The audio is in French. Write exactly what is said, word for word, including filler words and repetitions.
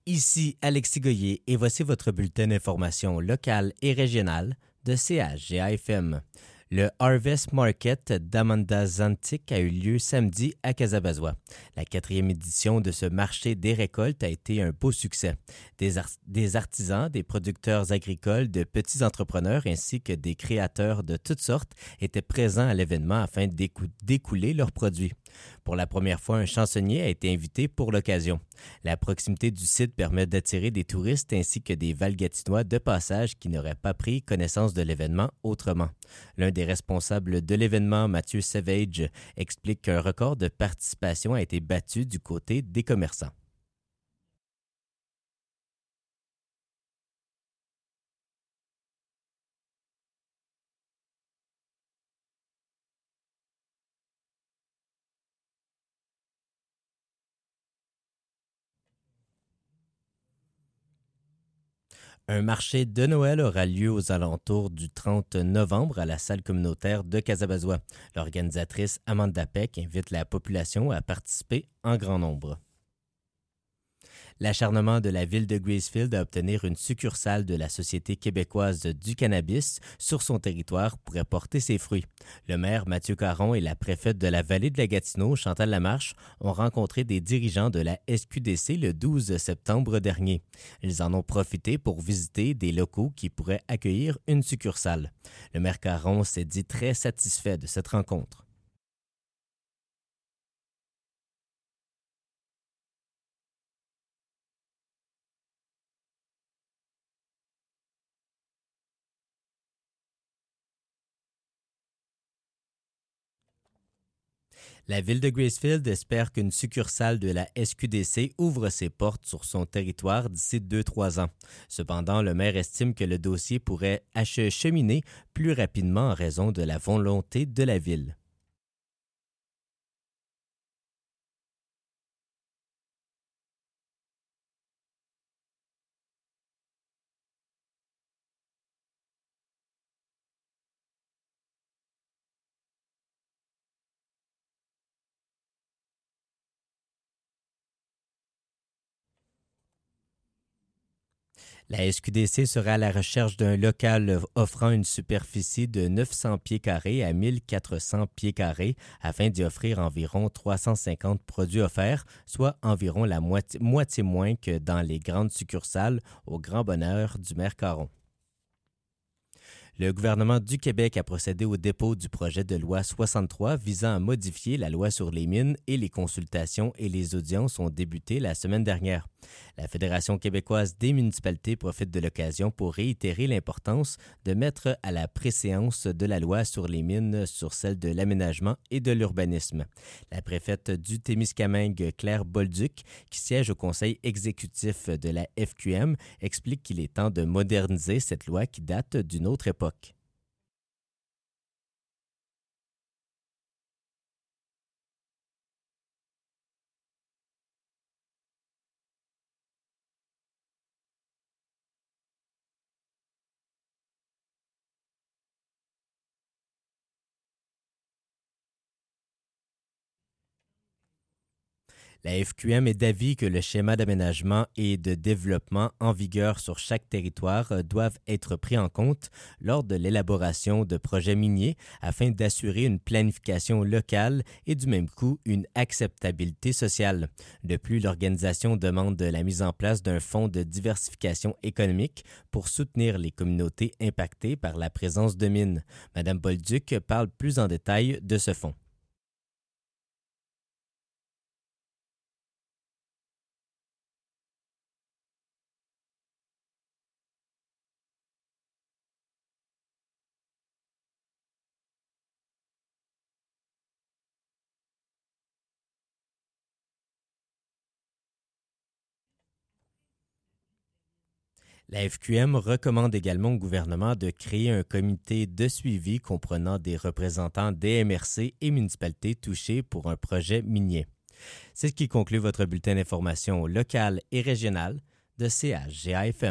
Ici Alexis Goyer et voici votre bulletin d'information locale et régionale de C H G A F M. Le Harvest Market d'Amanda Zantic a eu lieu samedi à Casabazois. La quatrième édition de ce marché des récoltes a été un beau succès. Des, ar- des artisans, des producteurs agricoles, de petits entrepreneurs ainsi que des créateurs de toutes sortes étaient présents à l'événement afin d'écou- d'écouler leurs produits. Pour la première fois, un chansonnier a été invité pour l'occasion. La proximité du site permet d'attirer des touristes ainsi que des Valgatinois de passage qui n'auraient pas pris connaissance de l'événement autrement. L'un des responsables de l'événement, Mathieu Savage, explique qu'un record de participation a été battu du côté des commerçants. Un marché de Noël aura lieu aux alentours du trente novembre à la salle communautaire de Casabazois. L'organisatrice Amanda Peck invite la population à participer en grand nombre. L'acharnement de la ville de Gracefield à obtenir une succursale de la Société québécoise du cannabis sur son territoire pourrait porter ses fruits. Le maire Mathieu Caron et la préfète de la vallée de la Gatineau, Chantal Lamarche, ont rencontré des dirigeants de la S Q D C le douze septembre dernier. Ils en ont profité pour visiter des locaux qui pourraient accueillir une succursale. Le maire Caron s'est dit très satisfait de cette rencontre. La ville de Gracefield espère qu'une succursale de la S Q D C ouvre ses portes sur son territoire d'ici deux à trois ans. Cependant, le maire estime que le dossier pourrait acheminer plus rapidement en raison de la volonté de la ville. La S Q D C sera à la recherche d'un local offrant une superficie de neuf cents pieds carrés à mille quatre cents pieds carrés afin d'y offrir environ trois cent cinquante produits offerts, soit environ la moitié, moitié moins que dans les grandes succursales, au grand bonheur du maire Caron. Le gouvernement du Québec a procédé au dépôt du projet de loi soixante-trois visant à modifier la loi sur les mines et les consultations et les audiences ont débuté la semaine dernière. La Fédération québécoise des municipalités profite de l'occasion pour réitérer l'importance de mettre à la préséance de la loi sur les mines sur celle de l'aménagement et de l'urbanisme. La préfète du Témiscamingue, Claire Bolduc, qui siège au conseil exécutif de la F Q M, explique qu'il est temps de moderniser cette loi qui date d'une autre époque. La F Q M est d'avis que le schéma d'aménagement et de développement en vigueur sur chaque territoire euh, doivent être pris en compte lors de l'élaboration de projets miniers afin d'assurer une planification locale et du même coup une acceptabilité sociale. De plus, l'organisation demande la mise en place d'un fonds de diversification économique pour soutenir les communautés impactées par la présence de mines. Madame Bolduc parle plus en détail de ce fonds. La F Q M recommande également au gouvernement de créer un comité de suivi comprenant des représentants des M R C et municipalités touchées pour un projet minier. C'est ce qui conclut votre bulletin d'information locale et régionale de C H G A F M.